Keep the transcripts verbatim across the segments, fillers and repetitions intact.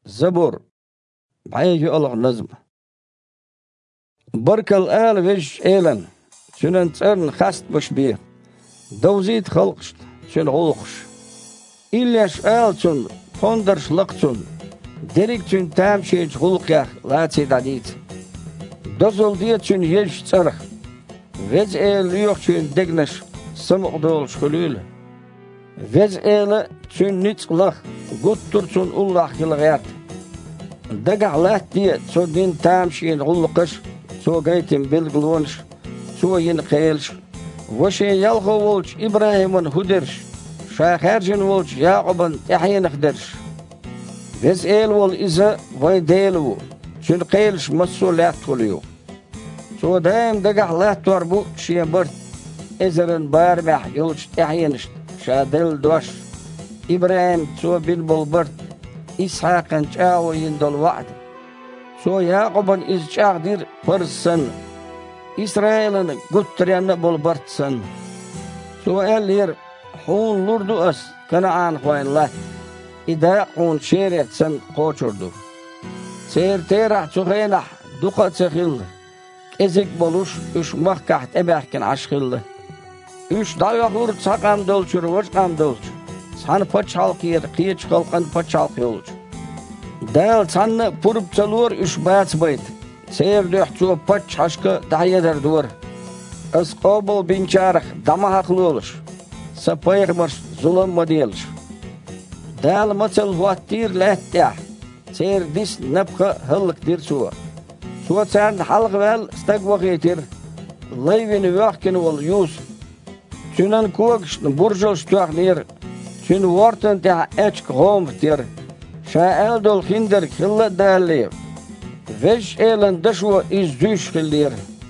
Zabur. Baygi olaq nazm. Barkal al vish elan. Sünen tsern khast bosh bir. Dawzit khalqst. Sün olqsh. Ilyash al sün fondersh laqtsun. Derik sün tam şey hulqyaq latsi dadit. Dozol diye sün yesh tsarh. Vez el yok sün degnesh. Samuqdol shulul. Vez el sün nitsqlaq. Guttursun ullah yılğayat. Daga'lat diye so din tam şeyin hulqsh. So gaytim bilgulunsh. So yin qeylsh. Voshe yalgho volch İbrahim'in hudersh. Şahərcin volch Yaqub'un tahyin xdersh. Vez el vol iza vay delu. Sün qeylsh masulat quluyor. So daim daga'lat var bu şeye bir ezerin barbah yolch tahyinish. Şadil dosh. İbrahim so bilbul bir İshaq'ın çağoyin dol vaad. So Yaqub'un iz çağdir pırsın. İsrail'in guttriyanı bol bartsın. So el yer hun lurdu as Kanaan khoyinlat. İda hun şeretsin qoçurdu. Ser terah çuğenah duqa çıqil. Ezik boluş üç mahkaht ebahkin aşqildi. Üç dayaqur saqam dolçur vırqam dolçur. San paç halkı yer qiyiç qalqan paç halkı olç. Dal sanны purup çalur üç bats bayt. Ser döhçu paç haşkı dayeder dur. As qobul binçarıq dama haqlı oluş. Sapayırmır zulüm modeliş. Dal maçal vattir lehtah. Ser dis napqa hılıq dir suwa. Suwa sen halq vel stag vaqitir. Layvini vaqkin ol yus. Sünen kuaqşn burjol stuaqnir. Sün worten ta etsk homtir. Şa eldol hinder khilla dalli. Vesh elen dashwa iz düş khillir.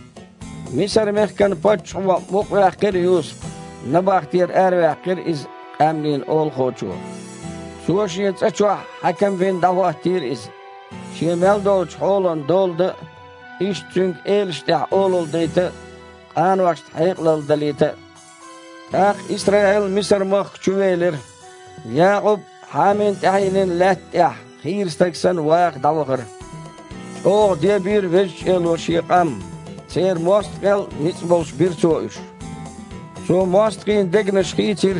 Misar mehkan paç wa muqaqir yus. Nabaqtir erwaqir iz amlin ol khochu. Suashiyet açwa hakam ven davatir iz. Şemel dolç holan doldu. İş çünk elşta olul deyte. Anwaqt hayqlal dalite. Aq İsrail Misr maq çüveler. Yaqub hamin tahinin latah xirstaksan waq davğır. O diye bir veç el o şiqam. Ser mostqel nits bolş bir so'uş. So mostqin degnesh xitir.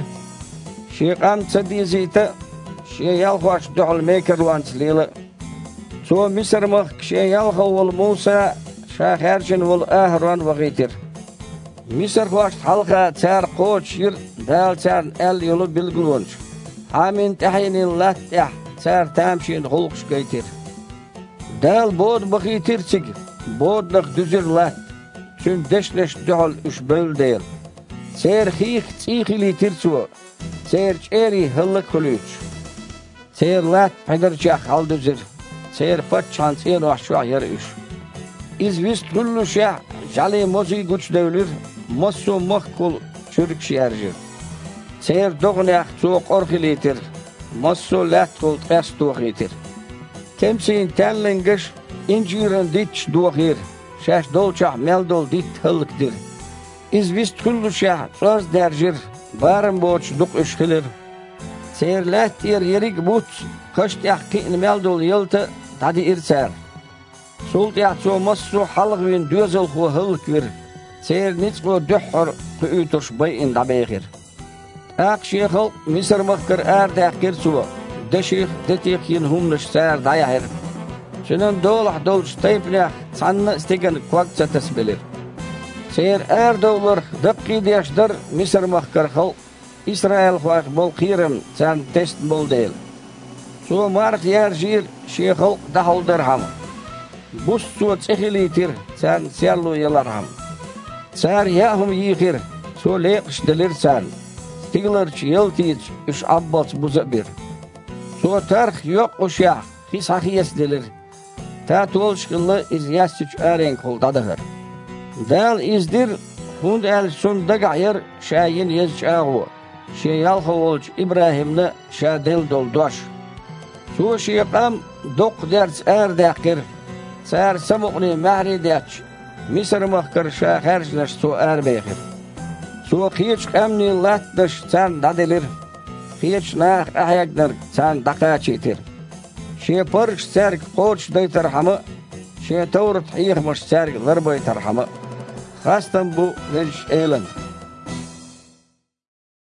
Şiqam tsadizita şeyal xoş dol meker wanslele. So Misr maq şeyal xol Musa şahərcin vol Ahron vaqitir. Misr xoş halqa çar qoç yir dal çar el yolu bilgulunç. Hamin tahinin latah çar tamşin hulqş gaytir. Dal bod baqitir çig. Bodlıq düzür lat. Sün deşleş dol üç böl deyil. Ser xix çiğilitir su. Ser çeri hıllık huluç. Ser lat padarçaq hal düzür. Ser pat çans yer aşağı yer üç. İzvist kullu şah jali mozi güç devlir. Mosu maqkul çürük şerjir. Ser doğnaq su qorqilitir. Mosu lat qul qas toqitir. Temsin tallingish injiren ditch doğir. Şaş dolçaq meldol dit hıllıkdir. İzvist kullu şah söz derjir. Barın boç duq üşkilir. Ser lat yer yerik but. Qıştaq qin meldol yıltı tadi irser. Sultaq su mosu halgvin dözül xu hıllık vir. Ser nitsqo dühhur qüytuş bayin dabeğir. Aq şekhil Misr maqkir ardaqir suwa. Deşik detik yin humnish ser dayahir. Şunun dolah dolç taypnaq sanna istegen quaqça tasbilir. Ser er dowlar daqi deşdir Misr maqkir xil. İsrail xaq bol qirim san test bol deyil. Su marq yer jir şekhil dahuldir ham. Bus su tsihilitir san serlu yalar ham. Sar yahum yiqir, so leqsh dilir san. Stiglerch yeltiç üç abbas buzabir. So tarx yok uşaq, xis haqiyas dilir. Ta tolşqıllı iz yasçıç aren qoldadahır. Dal izdir, hund el sunda gayir şayin yazçağu. Şeyal xovolç İbrahimni şadil doldoş. So şiqam doq ders erdaqir. Sar samuqni mahri deç. Misr maqkir şahərcləş su ərbəyir. Su qiyiç qamni latdış san dadilir. Qiyiç naq ahyaqdır san daqa çetir. Şe parış serg qoç day tarhamı. Şe tavrat hiyah baş serg larbay tarhamı. Hastan bu genç eğlen.